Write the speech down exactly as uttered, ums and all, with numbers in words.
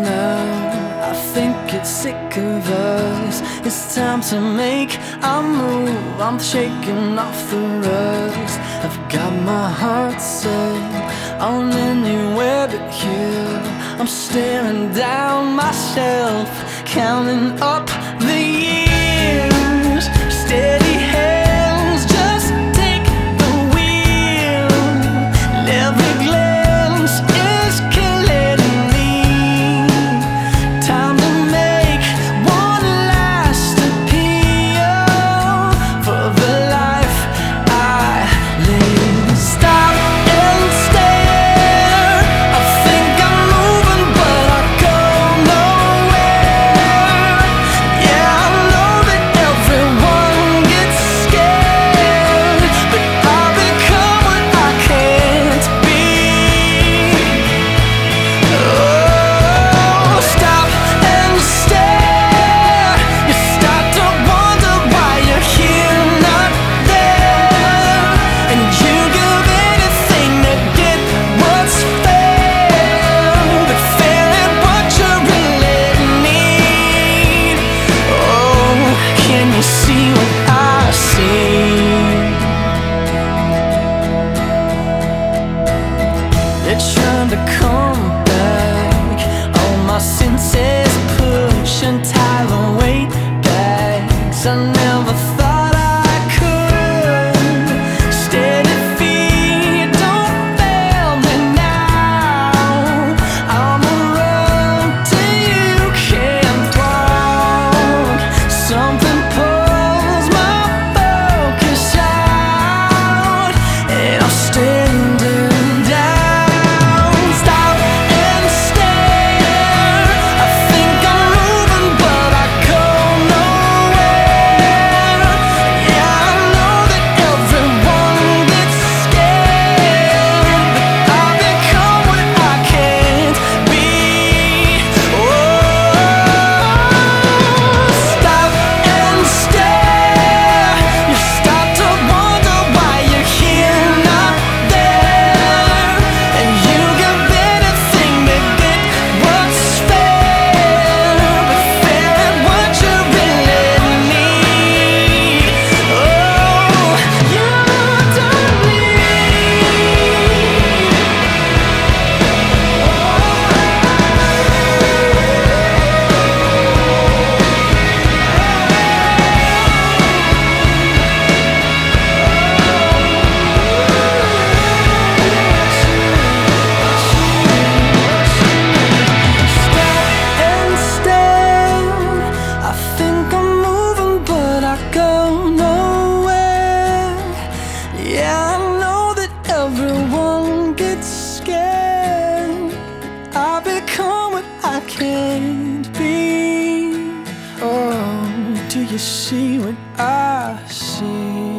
now. I think it's sick of us. It's time to make a move. I'm shaking off the rust. I've got my heart set on anywhere but here. I'm staring down myself, counting up the years. Steady hands, just take the wheel. And every glance is killing me. Time to make one last appeal for the life I live. Stop and stare. I think I'm moving, but I go nowhere. Yeah, I know that everyone gets scared, but I've become what I can't be. Oh, stop and stare. You start to wonder why you're here, not there, and you give anything to get what's fair, but fair ain't what you really need. Oh, can you see what I see? They're trying to come back. All my senses push and tie the weight bags. I never thought I could. Steady feet, don't fail me now. I'm around till you can't walk. Something pulls my focus out, and I'm standing down. Stop and stare. I think I'm moving, but I go nowhere. Yeah, I know that everyone gets scared, but I've become what I can't be. Oh, stop and stare. You start to wonder why you're here, not there, and you give anything to get what's fair, but fair ain't what you really need. Oh, you don't Stop and stare. I think I'm moving, but I go nowhere. Yeah, I know that everyone gets scared. I become what I can't be. Oh, do you see what I see?